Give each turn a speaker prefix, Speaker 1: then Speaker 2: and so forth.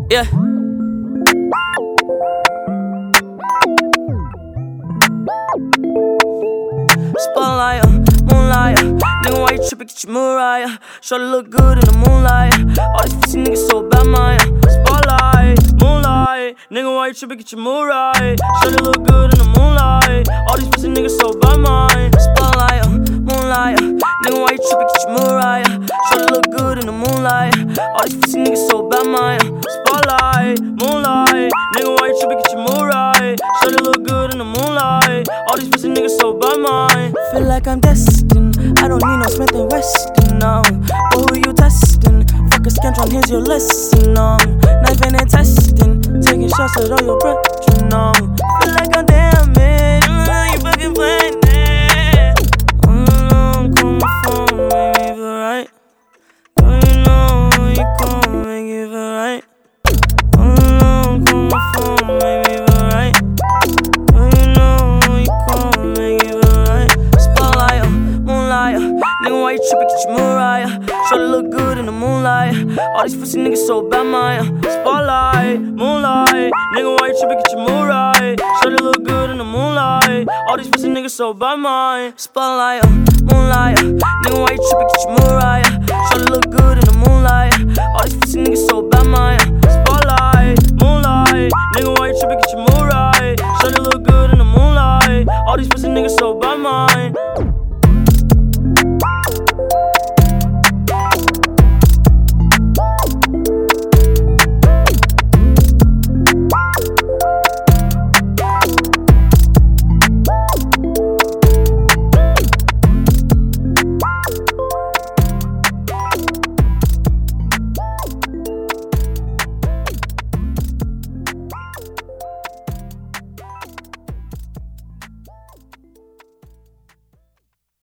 Speaker 1: Yeah. Spotlight, moonlight. Nigga, why you trippin'? Get your Mariah. Shorty look good in the moonlight. All these pussy niggas so bad, man. Spotlight, moonlight. Nigga, why you trippin'? Get your Mariah. Shorty look good in the moonlight. All these pussy niggas so bad, man. Spotlight, moonlight. Nigga, why you trippin'? Get your Mariah. Shorty look good in the moonlight. All these pussy niggas so bad, man. Spotlight, moonlight. Nigga, why you trippin'? Get your Mariah. Shorty look good in the moonlight. All these pussy niggas so bad, man.
Speaker 2: Feel like I'm destined. I don't need no Smith & Weston, no. But who you testing? Fuck a scantron, here's your lesson, no. Knifing and testing, taking shots at all your brethren, no. Feel like I'm damaged, you fucking playing it. Call my phone, make me feel right. Don't you know you gon' make it feel right? Call my phone, make me feel right. Don't you know you gon' make it feel right?
Speaker 1: Spotlight, moonlight. Nigga, why you trippin'? Get your Mariah. Shorty look good in the moonlight. All these pussy niggas so bad, man. Spotlight, moonlight. Nigga, why you trippin'? Get your Mariah. Shorty look good in the moonlight. All these pussy niggas so bad, man. Spotlight, moonlight. Nigga, why you trippin'? Get your Mariah. Shorty look good in the moonlight. All these pussy niggas so bad, man. Spotlight, moonlight. Nigga, why you trippin'? Get your Mariah. Shorty look good in the moonlight. All these pussy niggas so bad.